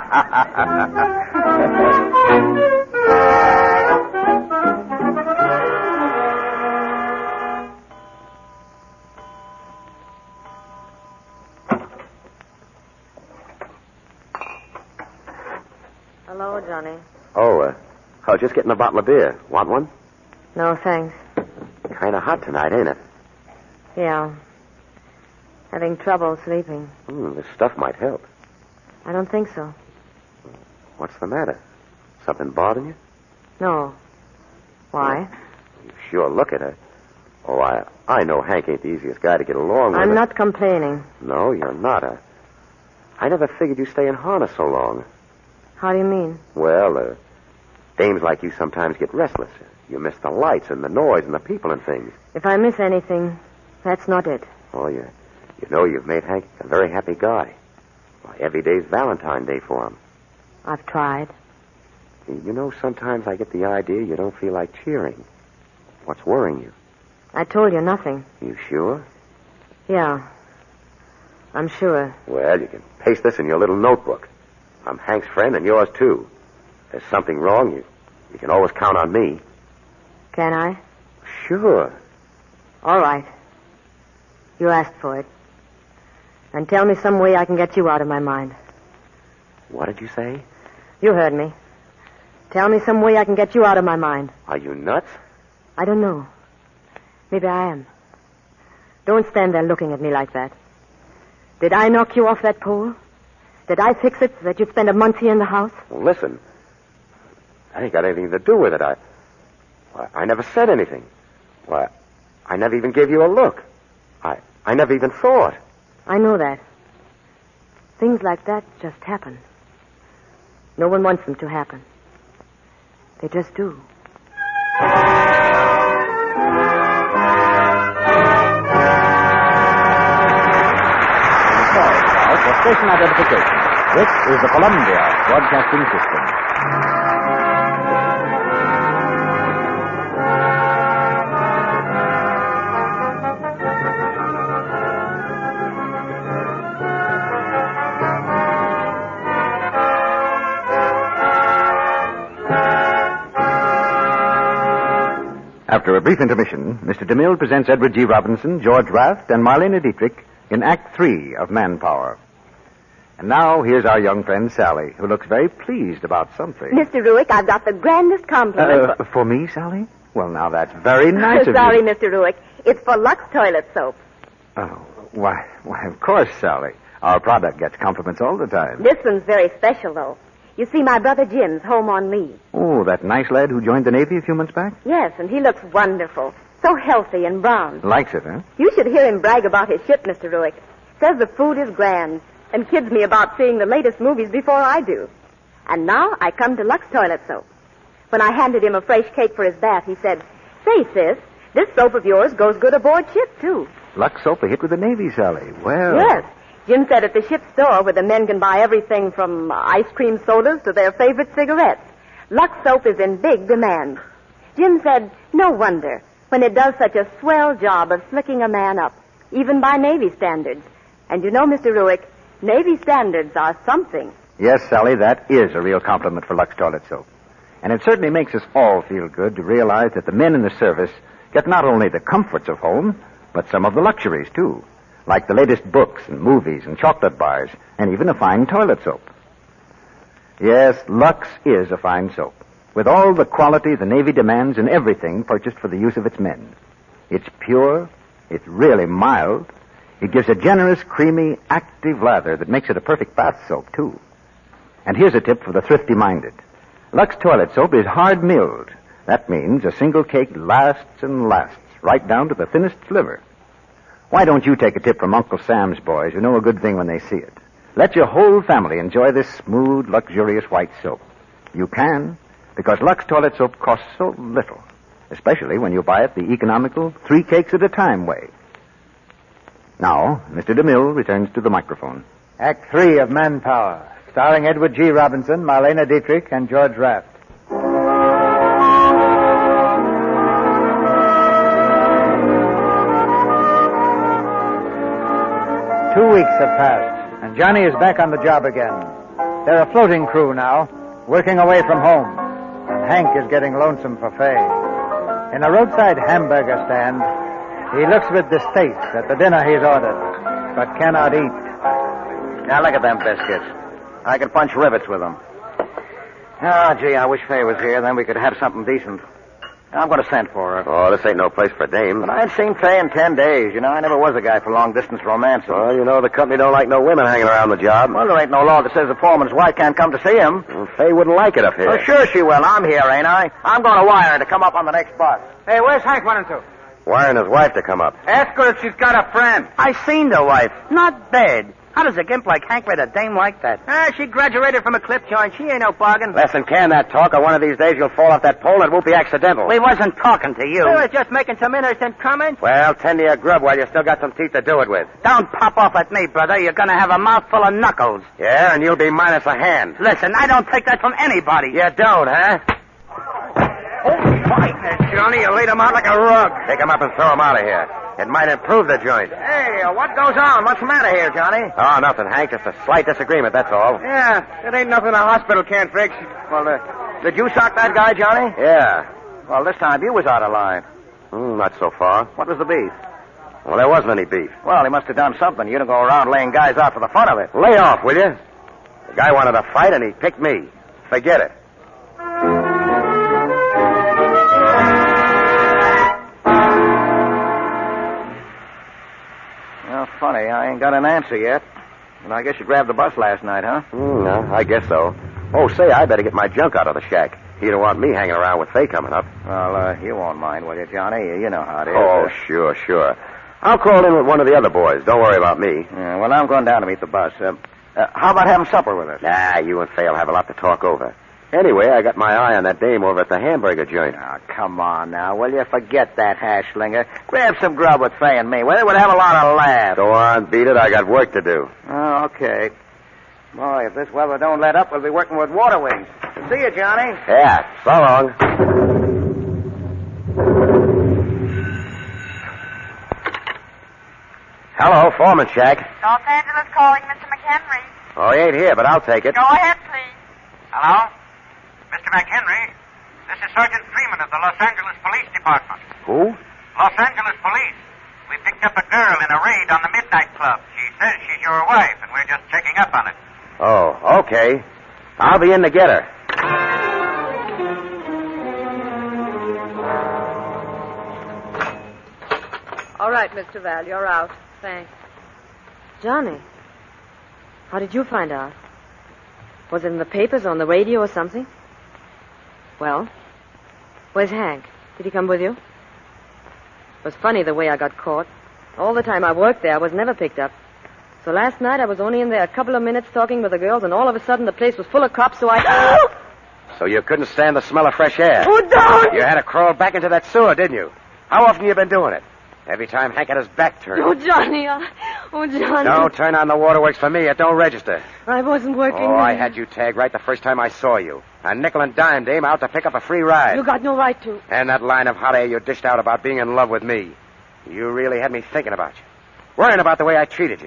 Hello, Johnny. Oh, I was just getting a bottle of beer. Want one? No, thanks. Kind of hot tonight, ain't it? Yeah. Having trouble sleeping. This stuff might help. I don't think so. What's the matter? Something bothering you? No. Why? You sure look at her. Oh, I know Hank ain't the easiest guy to get along with. I'm not complaining. No, you're not. I never figured you'd stay in harness so long. How do you mean? Well, dames like you sometimes get restless. You miss the lights and the noise and the people and things. If I miss anything, that's not it. Oh, you know you've made Hank a very happy guy. Why, every day's Valentine's Day for him. I've tried. You know, sometimes I get the idea you don't feel like cheering. What's worrying you? I told you nothing. You sure? Yeah. I'm sure. Well, you can paste this in your little notebook. I'm Hank's friend and yours, too. If there's something wrong, you can always count on me. Can I? Sure. All right. You asked for it. And tell me some way I can get you out of my mind. What did you say? You heard me. Tell me some way I can get you out of my mind. Are you nuts? I don't know. Maybe I am. Don't stand there looking at me like that. Did I knock you off that pole? Did I fix it so that you'd spend a month here in the house? Well, listen. That ain't got anything to do with it. I never said anything. Why, I never even gave you a look. I never even thought. I know that. Things like that just happen. No one wants them to happen. They just do. For station identification, this is the Columbia Broadcasting System. After a brief intermission, Mr. DeMille presents Edward G. Robinson, George Raft, and Marlena Dietrich in Act 3 of Manpower. And now, here's our young friend, Sally, who looks very pleased about something. Mr. Ruick, I've got the grandest compliment. For me, Sally? Well, now, that's very nice of you. Sorry, Mr. Ruick. It's for Lux toilet soap. Oh, why, of course, Sally. Our product gets compliments all the time. This one's very special, though. You see, my brother Jim's home on leave. Oh, that nice lad who joined the Navy a few months back? Yes, and he looks wonderful. So healthy and brown. Likes it, huh? You should hear him brag about his ship, Mr. Ruick. Says the food is grand, and kids me about seeing the latest movies before I do. And now I come to Lux toilet soap. When I handed him a fresh cake for his bath, he said, "Say, sis, this soap of yours goes good aboard ship, too." Lux soap, a hit with the Navy, Sally. Well... Yes. Jim said at the ship store where the men can buy everything from ice cream sodas to their favorite cigarettes, Lux soap is in big demand. Jim said, no wonder, when it does such a swell job of slicking a man up, even by Navy standards, And you know, Mr. Ruick, Navy standards are something. Yes, Sally, that is a real compliment for Lux Toilet Soap. And it certainly makes us all feel good to realize that the men in the service get not only the comforts of home, but some of the luxuries, too. Like the latest books and movies and chocolate bars, and even a fine toilet soap. Yes, Lux is a fine soap, with all the quality the Navy demands and everything purchased for the use of its men. It's pure, it's really mild, it gives a generous, creamy, active lather that makes it a perfect bath soap, too. And here's a tip for the thrifty-minded. Lux Toilet Soap is hard-milled. That means a single cake lasts and lasts, right down to the thinnest sliver. Why don't you take a tip from Uncle Sam's boys who know a good thing when they see it? Let your whole family enjoy this smooth, luxurious white soap. You can, because Lux Toilet Soap costs so little, especially when you buy it the economical 3 cakes at a time way. Now, Mr. DeMille returns to the microphone. Act 3 of Manpower, starring Edward G. Robinson, Marlena Dietrich, and George Raft. 2 weeks have passed, and Johnny is back on the job again. They're a floating crew now, working away from home, and Hank is getting lonesome for Fay. In a roadside hamburger stand, he looks with distaste at the dinner he's ordered, but cannot eat. Now, look at them biscuits. I could punch rivets with them. Oh, gee, I wish Fay was here. Then we could have something decent. I'm going to send for her. Oh, this ain't no place for dames. But I ain't seen Fay in 10 days. You know, I never was a guy for long-distance romancing. Well, you know, the company don't like no women hanging around the job. Well, there ain't no law that says the foreman's wife can't come to see him. Well, Fay wouldn't like it up here. Oh, sure she will. I'm here, ain't I? I'm going to wire her to come up on the next bus. Hey, where's Hank running to? Wiring his wife to come up. Ask her if she's got a friend. I seen the wife. Not bad. How does a gimp like Hank let a dame like that? She graduated from a clip joint. She ain't no bargain. Listen, can that talk, or one of these days you'll fall off that pole and it won't be accidental. We wasn't talking to you. We was just making some innocent comments. Well, tend to your grub while you still got some teeth to do it with. Don't pop off at me, brother. You're going to have a mouthful of knuckles. Yeah, and you'll be minus a hand. Listen, I don't take that from anybody. You don't, huh? Johnny, you laid him out like a rug. Take him up and throw him out of here. It might improve the joint. Hey, what goes on? What's the matter here, Johnny? Oh, nothing, Hank. Just a slight disagreement, that's all. Yeah, it ain't nothing a hospital can't fix. Well, did you sock that guy, Johnny? Yeah. Well, this time you was out of line. Not so far. What was the beef? Well, there wasn't any beef. Well, he must have done something. You don't go around laying guys out for the fun of it. Lay off, will you? The guy wanted to fight, and he picked me. Forget it. Well, funny. I ain't got an answer yet. And I guess you grabbed the bus last night, huh? No, I guess so. Oh, say, I better get my junk out of the shack. You don't want me hanging around with Fay coming up. Well, you won't mind, will you, Johnny? You know how it is. Oh, sure. I'll crawl in with one of the other boys. Don't worry about me. Yeah, well, I'm going down to meet the bus. How about having supper with us? Nah, you and Fay'll have a lot to talk over. Anyway, I got my eye on that dame over at the hamburger joint. Oh, come on now, will you? Forget that hashlinger. Grab some grub with Fay and me. We'll have a lot of laughs. Go on, beat it. I got work to do. Oh, okay. Boy, if this weather don't let up, we'll be working with water wings. See you, Johnny. Yeah, so long. Hello, Foreman Shack. Los Angeles calling Mr. McHenry. Oh, he ain't here, but I'll take it. Go ahead, please. Hello? Mr. McHenry, this is Sergeant Freeman of the Los Angeles Police Department. Who? Los Angeles Police. We picked up a girl in a raid on the Midnight Club. She says she's your wife, and we're just checking up on it. Oh, okay. I'll be in to get her. All right, Mr. Val, you're out. Thanks. Johnny, how did you find out? Was it in the papers or on the radio or something? Well, where's Hank? Did he come with you? It was funny the way I got caught. All the time I worked there, I was never picked up. So last night I was only in there a couple of minutes talking with the girls, and all of a sudden the place was full of cops, so I... So you couldn't stand the smell of fresh air? Oh, don't! You had to crawl back into that sewer, didn't you? How often you been doing it? Every time Hank had his back turned. Oh, Johnny. Oh, Johnny. Don't turn on the waterworks for me. It don't register. I wasn't working. Oh, I had you tagged right the first time I saw you. A nickel and dime dame out to pick up a free ride. You got no right to. And that line of hot air you dished out about being in love with me. You really had me thinking about you. Worrying about the way I treated you.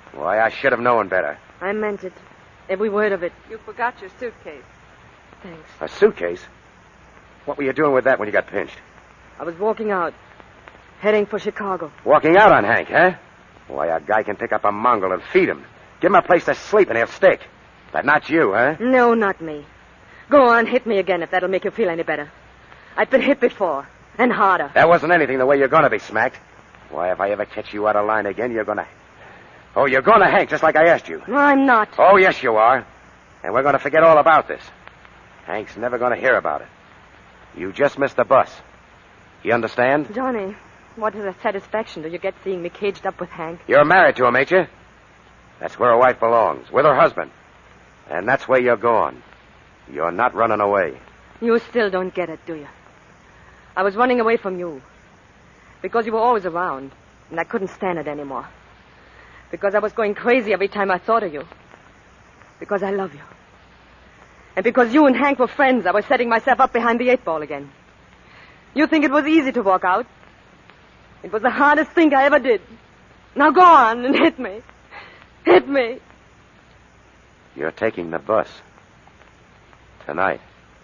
Why, I should have known better. I meant it. Every word of it. You forgot your suitcase. Thanks. A suitcase? What were you doing with that when you got pinched? I was walking out, heading for Chicago. Walking out on Hank, huh? Why, a guy can pick up a Mongol and feed him. Give him a place to sleep and he'll stick. But not you, huh? No, not me. Go on, hit me again if that'll make you feel any better. I've been hit before, and harder. That wasn't anything the way you're going to be smacked. Why, if I ever catch you out of line again, you're going to... Oh, you're going to, Hank, just like I asked you. No, I'm not. Oh, yes, you are. And we're going to forget all about this. Hank's never going to hear about it. You just missed the bus. You understand? Johnny, what is the satisfaction do you get seeing me caged up with Hank? You're married to him, ain't you? That's where a wife belongs, with her husband. And that's where you're going. You're not running away. You still don't get it, do you? I was running away from you. Because you were always around, and I couldn't stand it anymore. Because I was going crazy every time I thought of you. Because I love you. And because you and Hank were friends, I was setting myself up behind the 8-ball again. You think it was easy to walk out? It was the hardest thing I ever did. Now go on and hit me. Hit me. You're taking the bus. Tonight.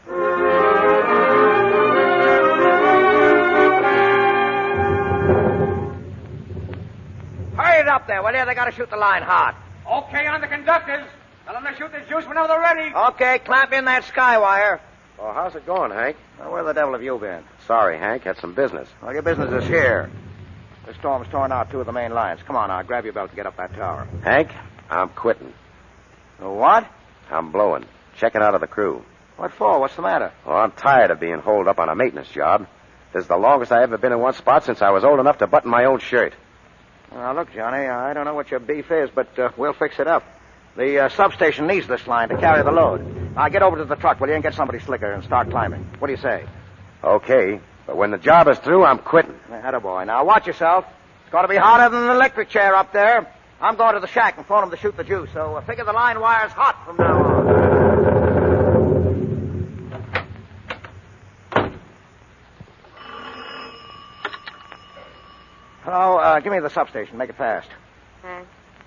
Hurry it up there, will you? They got to shoot the line hard. Okay, on the conductors. Tell them to shoot the juice whenever they're ready. Okay, clamp in that sky wire. Well, how's it going, Hank? Well, where the devil have you been? Sorry, Hank. Had some business. Well, your business is here. The storm's torn out 2 of the main lines. Come on now, grab your belt and get up that tower. Hank, I'm quitting. What? I'm blowing. Checking out of the crew. What for? What's the matter? Oh, I'm tired of being holed up on a maintenance job. This is the longest I ever been in one spot since I was old enough to button my own shirt. Now, look, Johnny, I don't know what your beef is, but we'll fix it up. The substation needs this line to carry the load. Now, get over to the truck, will you, and get somebody slicker and start climbing. What do you say? Okay, but when the job is through, I'm quitting. Attaboy. Now, watch yourself. It's going to be hotter than an electric chair up there. I'm going to the shack and phone them to shoot the juice, so figure the line wire's hot from now on. Hello, give me the substation. Make it fast. Hank.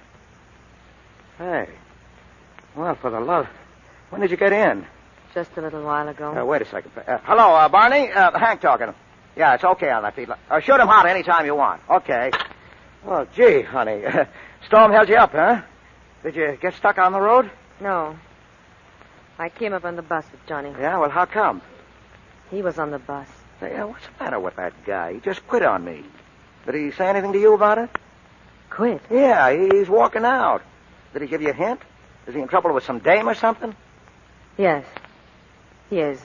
Hey. Well, for the love... When did you get in? Just a little while ago. Wait a second. Hello, Barney. Hank talking. Yeah, it's okay on that feed. Shoot him hot anytime you want. Okay. Well, gee, honey. Storm held you up, huh? Did you get stuck on the road? No. I came up on the bus with Johnny. Yeah, well, how come? He was on the bus. Hey, what's the matter with that guy? He just quit on me. Did he say anything to you about it? Quit? Yeah, he's walking out. Did he give you a hint? Is he in trouble with some dame or something? Yes. He is.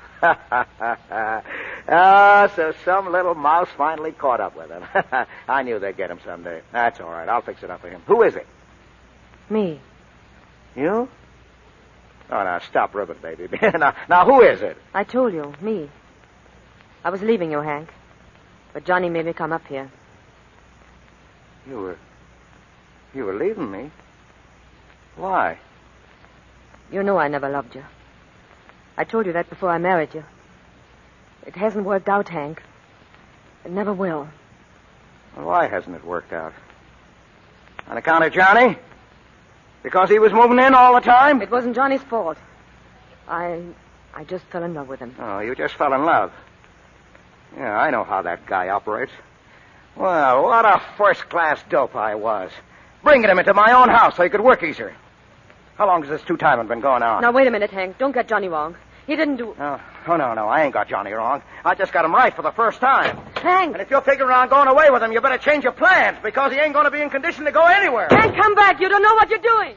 So some little mouse finally caught up with him. I knew they'd get him someday. That's all right. I'll fix it up for him. Who is he? Me. You? Oh, now, stop ribbon, baby. now, who is it? I told you, me. I was leaving you, Hank. But Johnny made me come up here. You were leaving me? Why? You know I never loved you. I told you that before I married you. It hasn't worked out, Hank. It never will. Well, why hasn't it worked out? On account of Johnny? Because he was moving in all the time? It wasn't Johnny's fault. I just fell in love with him. Oh, you just fell in love. Yeah, I know how that guy operates. Well, what a first-class dope I was. Bringing him into my own house so he could work easier. How long has this two-timing been going on? Now, wait a minute, Hank. Don't get Johnny wrong. He didn't do... Oh, no. I ain't got Johnny wrong. I just got him right for the first time. Hank! And if you're figuring on going away with him, you better change your plans, because he ain't going to be in condition to go anywhere. Hank, come back. You don't know what you're doing.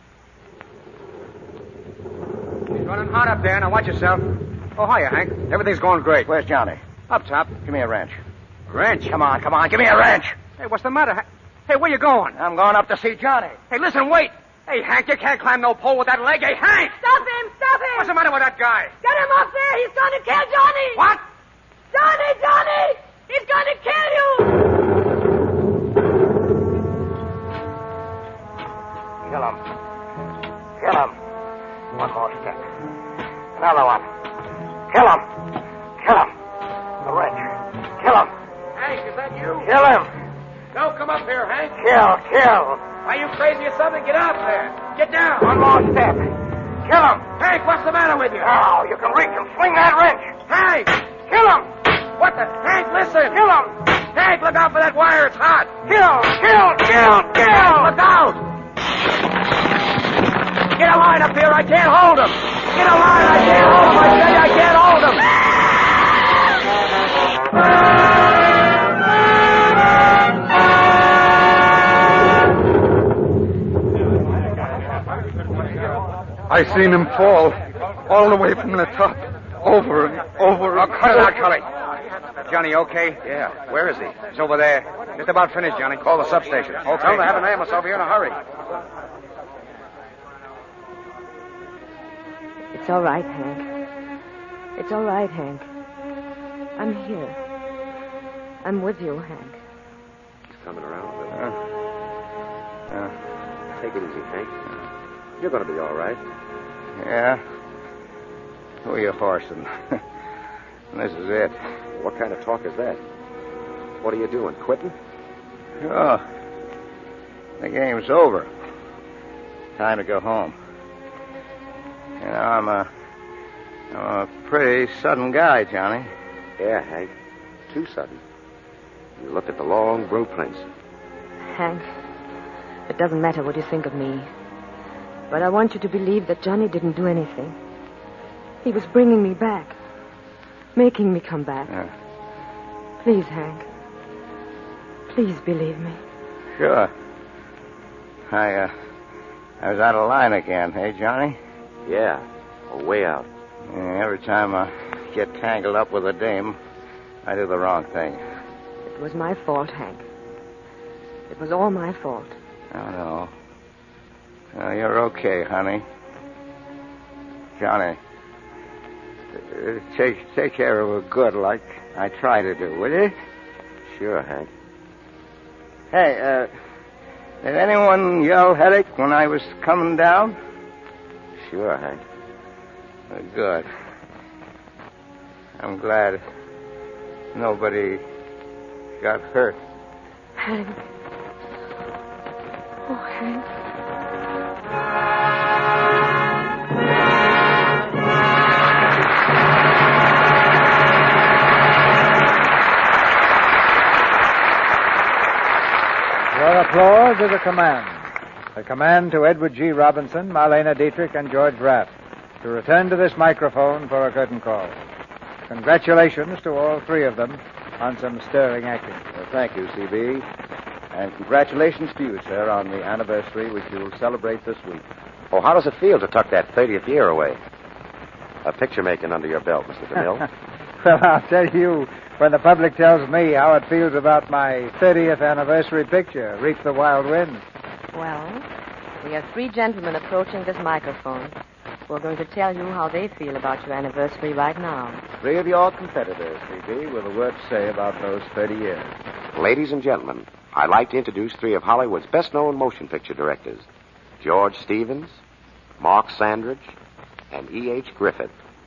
He's running hot up there. Now, watch yourself. Oh, hiya, Hank. Everything's going great. Where's Johnny? Up top. Give me a wrench. Wrench? Come on. Give me a wrench. Hey, what's the matter? Hey, where you going? I'm going up to see Johnny. Hey, listen, wait. Hey, Hank, you can't climb no pole with that leg. Hey, Hank! Stop him! What's the matter with that guy? Get him off there! He's going to kill Johnny! What? Johnny! He's going to kill you! Kill him. One more step. Another one. Kill him. The wrench. Kill him. Hank, is that you? Kill him. Don't come up here, Hank. Kill. Are you crazy or something? Get out there. Get down. One more step. Kill him. Hank, what's the matter with you? Now, you can reach him. Swing that wrench. Hank! Kill him. What the? Hank, listen. Kill him. Hank, look out for that wire. It's hot. Kill. Look out. Get a line up here. I can't hold him. Get a line. I can't hold him. I tell you, I can't hold him. I seen him fall all the way from the top, over and over. Oh, cut it out, Cully. Johnny, okay? Yeah. Where is he? He's over there. Just about finished, Johnny. Call the substation. Okay. Tell them to have an ambulance over here in a hurry. It's all right, Hank. It's all right, Hank. I'm here. I'm with you, Hank. He's coming around a bit. Take it easy, Hank. You're going to be all right. Yeah. Who are you horsing? This is it. What kind of talk is that? What are you doing, quitting? Oh. The game's over. Time to go home. You know, I'm a pretty sudden guy, Johnny. Yeah, Hank. Too sudden. You looked at the long blueprints. Hank, it doesn't matter what you think of me. But I want you to believe that Johnny didn't do anything. He was bringing me back. Making me come back. Please, Hank. Please believe me. Sure. I was out of line again, hey, Johnny? Yeah, way out. Yeah, every time I get tangled up with a dame, I do the wrong thing. It was my fault, Hank. It was all my fault. Oh, no. No, you're okay, honey. Johnny, take care of her good like I try to do, will you? Sure, Hank. Hey, did anyone yell headache when I was coming down? Sure, Hank. Good. I'm glad nobody got hurt. Hank. Oh, Hank. Your applause is a command. A command to Edward G. Robinson, Marlena Dietrich, and George Rapp to return to this microphone for a curtain call. Congratulations to all three of them on some stirring acting. Thank you, C.B. And congratulations to you, sir, on the anniversary which you will celebrate this week. Oh, how does it feel to tuck that 30th year away? A picture making under your belt, Mr. DeMille. Well, I'll tell you, when the public tells me how it feels about my 30th anniversary picture, Reap the Wild Wind. Well, we have three gentlemen approaching this microphone who are going to tell you how they feel about your anniversary right now. Three of your competitors, C.B., with a word to say about those 30 years. Ladies and gentlemen, I'd like to introduce three of Hollywood's best-known motion picture directors, George Stevens, Mark Sandridge, and E.H. Griffith.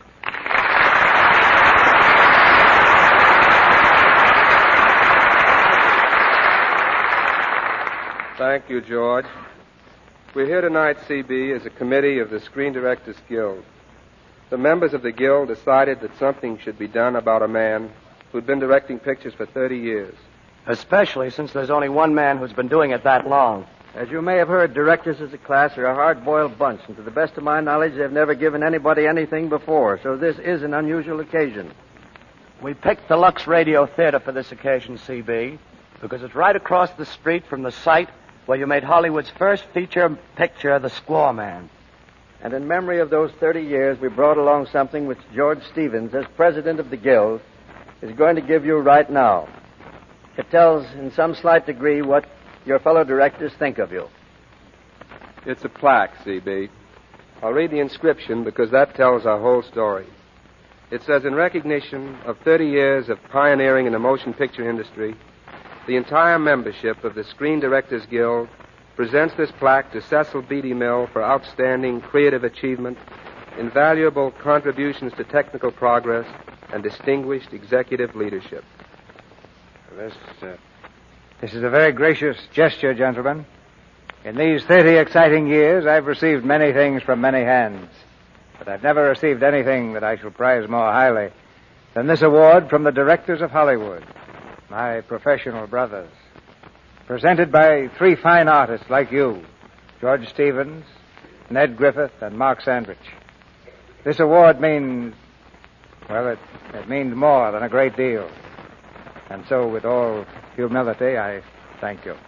Thank you, George. We're here tonight, C.B., as a committee of the Screen Directors Guild. The members of the Guild decided that something should be done about a man who'd been directing pictures for 30 years. Especially since there's only one man who's been doing it that long. As you may have heard, directors as a class are a hard-boiled bunch, and to the best of my knowledge, they've never given anybody anything before, so this is an unusual occasion. We picked the Lux Radio Theater for this occasion, C.B., because it's right across the street from the site where you made Hollywood's first feature picture, The Squaw Man. And in memory of those 30 years, we brought along something which George Stevens, as president of the Guild, is going to give you right now. It tells, in some slight degree, what your fellow directors think of you. It's a plaque, C.B. I'll read the inscription because that tells our whole story. It says, in recognition of 30 years of pioneering in the motion picture industry, the entire membership of the Screen Directors Guild presents this plaque to Cecil B. DeMille for outstanding creative achievement, invaluable contributions to technical progress, and distinguished executive leadership. This is a very gracious gesture, gentlemen. In these 30 exciting years, I've received many things from many hands. But I've never received anything that I shall prize more highly than this award from the directors of Hollywood, my professional brothers. Presented by 3 fine artists like you, George Stevens, Ned Griffith, and Mark Sandrich. This award means, well, it means more than a great deal. And so, with all humility, I thank you.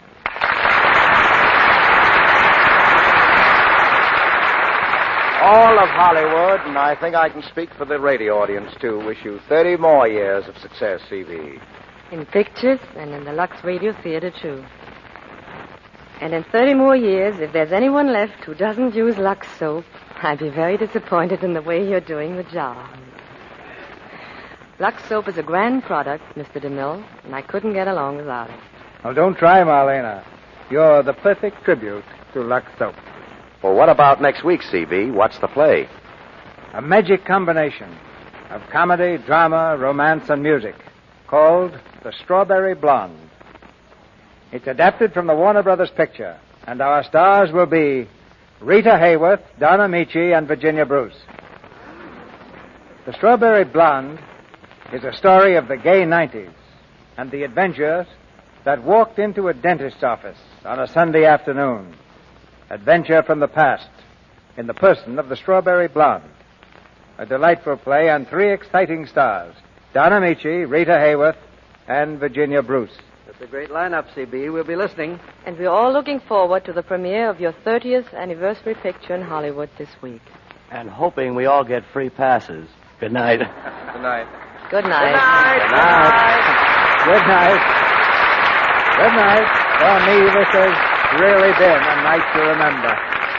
All of Hollywood, and I think I can speak for the radio audience, too, wish you 30 more years of success, C.B. In pictures and in the Lux Radio Theater, too. And in 30 more years, if there's anyone left who doesn't use Lux soap, I'd be very disappointed in the way you're doing the job. Lux soap is a grand product, Mr. DeMille, and I couldn't get along without it. Well, don't try, Marlena. You're the perfect tribute to Lux soap. Well, what about next week, C.B.? What's the play? A magic combination of comedy, drama, romance, and music called The Strawberry Blonde. It's adapted from the Warner Brothers picture, and our stars will be Rita Hayworth, Don Amici, and Virginia Bruce. The Strawberry Blonde is a story of the gay 90s and the adventurers that walked into a dentist's office on a Sunday afternoon. Adventure from the past in the person of the Strawberry Blonde. A delightful play and 3 exciting stars, Don Amici, Rita Hayworth, and Virginia Bruce. It's a great lineup, C.B. We'll be listening. And we're all looking forward to the premiere of your 30th anniversary picture in Hollywood this week. And hoping we all get free passes. Good night. Good night. Good night. Good night. Good night. Good night. For me, this has really been a night to remember.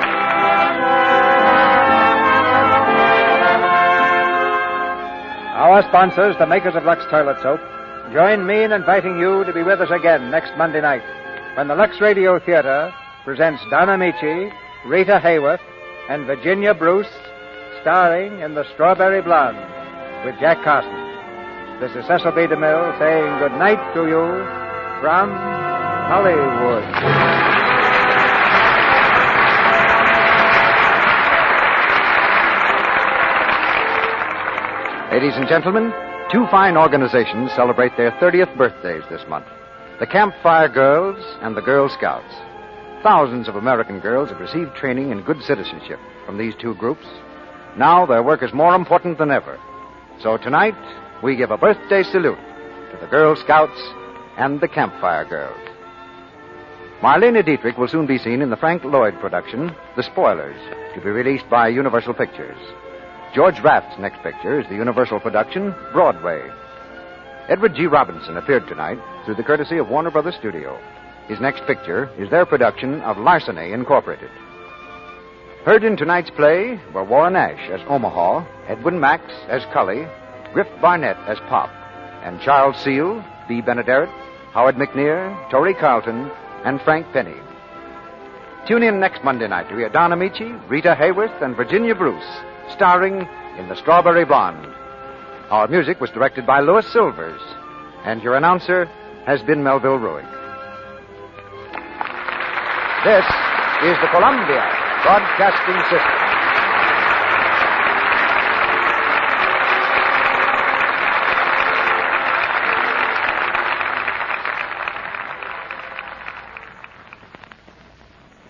Our sponsors, the makers of Lux Toilet Soap, join me in inviting you to be with us again next Monday night when the Lux Radio Theater presents Don Amici, Rita Hayworth, and Virginia Bruce starring in The Strawberry Blonde with Jack Carson. This is Cecil B. DeMille saying good night to you from Hollywood. Ladies and gentlemen, 2 fine organizations celebrate their 30th birthdays this month. The Campfire Girls and the Girl Scouts. Thousands of American girls have received training in good citizenship from these 2 groups. Now their work is more important than ever. So tonight, we give a birthday salute to the Girl Scouts and the Campfire Girls. Marlene Dietrich will soon be seen in the Frank Lloyd production, The Spoilers, to be released by Universal Pictures. George Raft's next picture is the Universal production, Broadway. Edward G. Robinson appeared tonight through the courtesy of Warner Brothers Studio. His next picture is their production of Larceny Incorporated. Heard in tonight's play were Warren Ash as Omaha, Edwin Max as Cully, Griff Barnett as Pop, and Charles Seal, B. Benaderet, Howard McNear, Torrey Carlton, and Frank Penny. Tune in next Monday night to hear Don Amici, Rita Hayworth, and Virginia Bruce starring in The Strawberry Blonde. Our music was directed by Louis Silvers, and your announcer has been Melville Ruick. This is the Columbia Broadcasting System.